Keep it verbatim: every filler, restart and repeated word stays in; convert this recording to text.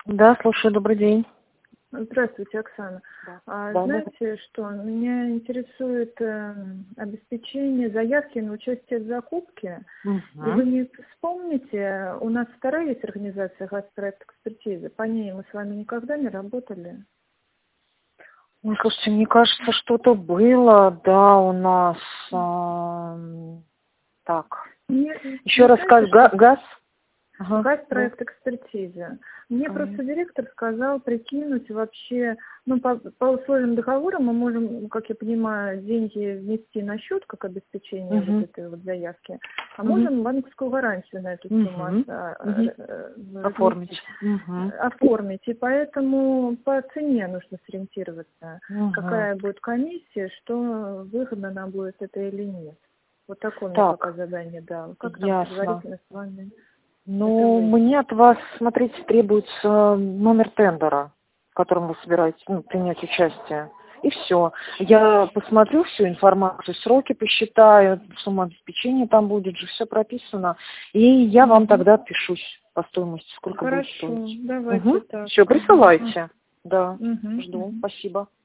Да, слушаю, добрый день. Здравствуйте, Оксана. Да. А, Да, да. знаете, что меня интересует э, обеспечение заявки на участие в закупке. И Угу. вы не вспомните, у нас вторая есть организация «Газпроект экспертизы». По ней мы с вами никогда не работали. Ой, слушайте, мне кажется, что-то было, да, у нас. а, Так. Мне, Еще не раз знаете, как га- что газ? Ага. Да. «Газпроект экспертиза». Мне Ага. просто директор сказал прикинуть вообще, ну, по, по условиям договора мы можем, как я понимаю, деньги внести на счет как обеспечение вот Угу. этой вот заявки, а Угу. можем банковскую гарантию на эту сумму Угу. а, Угу. э, Оформить. разместить, Угу. оформить. И поэтому по цене нужно сориентироваться, Угу. какая будет комиссия, что выгодно нам будет это или нет. Вот такое мне пока Так, задание дал. Как нам ясно. предварительно с вами это Ну, выяснить? мне от вас, смотрите, требуется номер тендера, в котором вы собираетесь, ну, принять участие. И все. Я посмотрю всю информацию, сроки посчитаю, сумма обеспечения там будет же, все прописано. И я вам Мгм. тогда отпишусь по стоимости, сколько будет Хорошо, стоить. давайте Угу. так. Все, Мгм. присылайте. Да, Мгм. жду. Мгм. Спасибо.